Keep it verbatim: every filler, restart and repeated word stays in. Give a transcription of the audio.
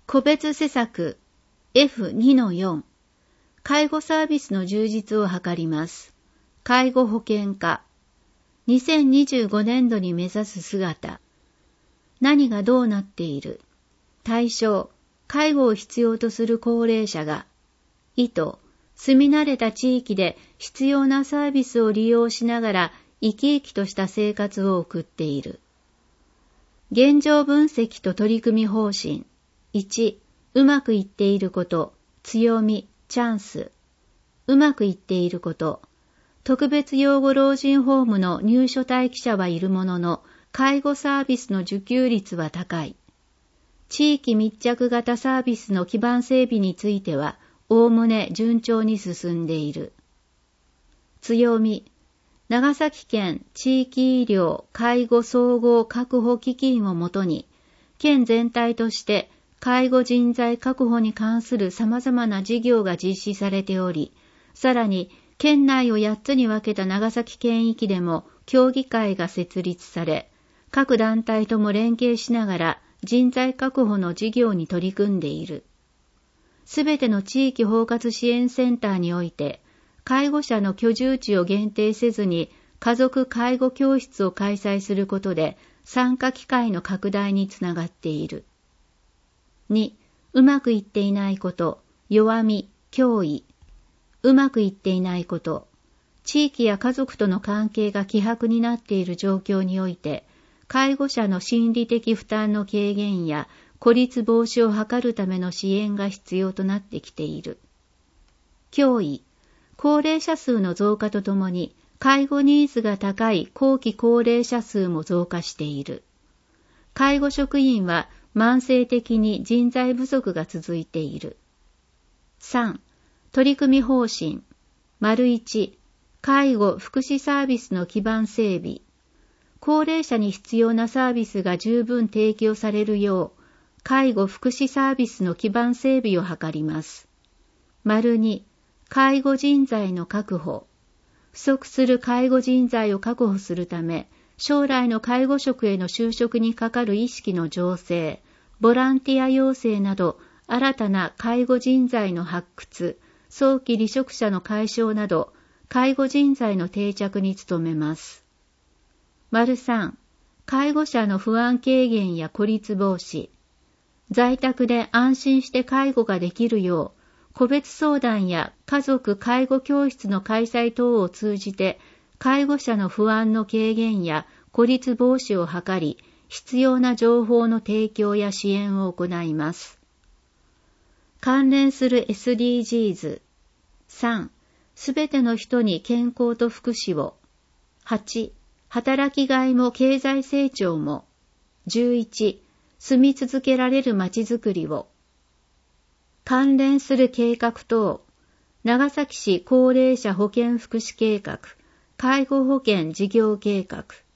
個別施策 エフにのよん 介護サービスの充実を図ります。介護保険化にせんにじゅうごねんどに目指す姿。何がどうなっている？対象、介護を必要とする高齢者が、意図、住み慣れた地域で必要なサービスを利用しながら生き生きとした生活を送っている。現状分析と取り組み方針。いち、うまくいっていること、強み、チャンス。うまくいっていること。特別養護老人ホームの入所待機者はいるものの、介護サービスの受給率は高い。地域密着型サービスの基盤整備については、おおむね順調に進んでいる。強み。長崎県地域医療介護総合確保基金をもとに、県全体として介護人材確保に関する様々な事業が実施されており、さらに県内をやっつに分けた長崎県域でも協議会が設立され、各団体とも連携しながら人材確保の事業に取り組んでいる。すべての地域包括支援センターにおいて、介護者の居住地を限定せずに家族介護教室を開催することで参加機会の拡大につながっている。に、うまくいっていないこと、弱み、脅威。うまくいっていないこと、地域や家族との関係が希薄になっている状況において、介護者の心理的負担の軽減や孤立防止を図るための支援が必要となってきている。脅威、高齢者数の増加とともに、介護ニーズが高い後期高齢者数も増加している。介護職員は慢性的に人材不足が続いている。さん、取り組み方針。丸いち、介護・福祉サービスの基盤整備。高齢者に必要なサービスが十分提供されるよう、介護・福祉サービスの基盤整備を図ります。丸に、介護人材の確保。不足する介護人材を確保するため、将来の介護職への就職にかかる意識の醸成、ボランティア養成など、新たな介護人材の発掘、早期離職者の解消など、介護人材の定着に努めます。丸さん、介護者の不安軽減や孤立防止。在宅で安心して介護ができるよう、個別相談や家族介護教室の開催等を通じて、介護者の不安の軽減や孤立防止を図り、必要な情報の提供や支援を行います。関連する エスディージーズ。さん、すべての人に健康と福祉を。はち、働きがいも経済成長も。じゅういち、住み続けられるまちづくりを。関連する計画等。長崎市高齢者保健福祉計画、介護保険事業計画。